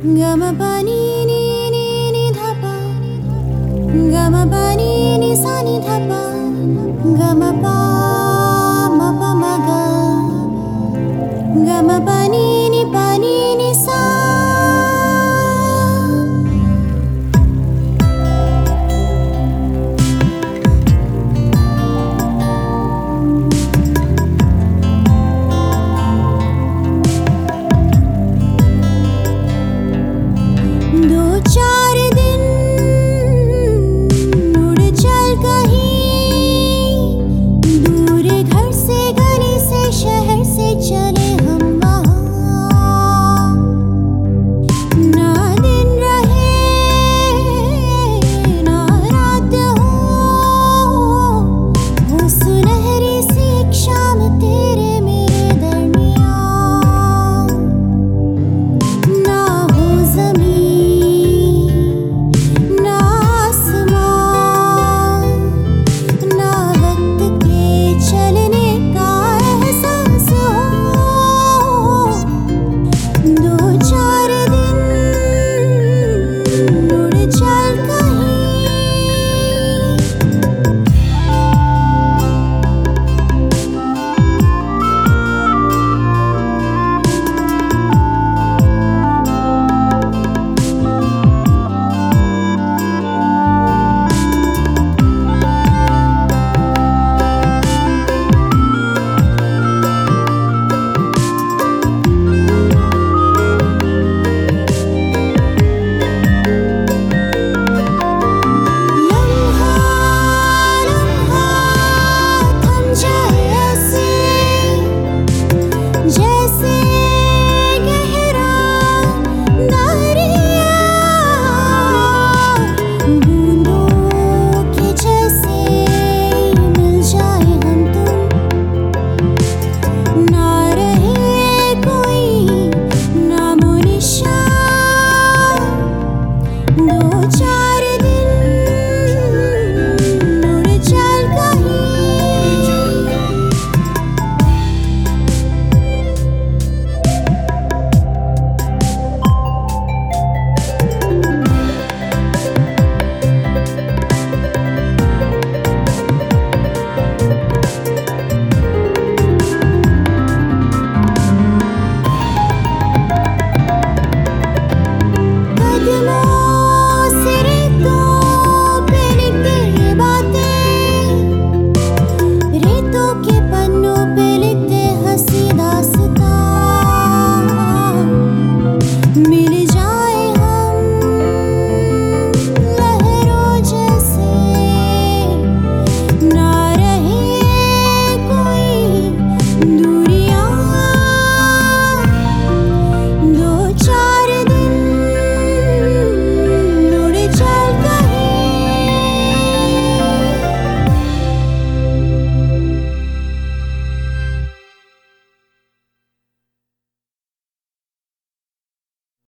Gama pani ni ni ni dhapa, gama pani ni sa ni dhapa, gama pa ma pa ma ga, gama pani ni sa. दो चार दिन उड़ चल कहीं दूर, घर से गली से शहर से चले हम वहाँ। ना दिन रहे ना रात हो सुनहरी सी एक शाम तेरे मेरे दरमियाँ। ना हो ज़मीन ना आसमां, ना वक्त के चलने का एहसास हो। दो चार दिन उड़ चल कहीं। लम्हा लम्हा थम जाए ऐसे, जैसे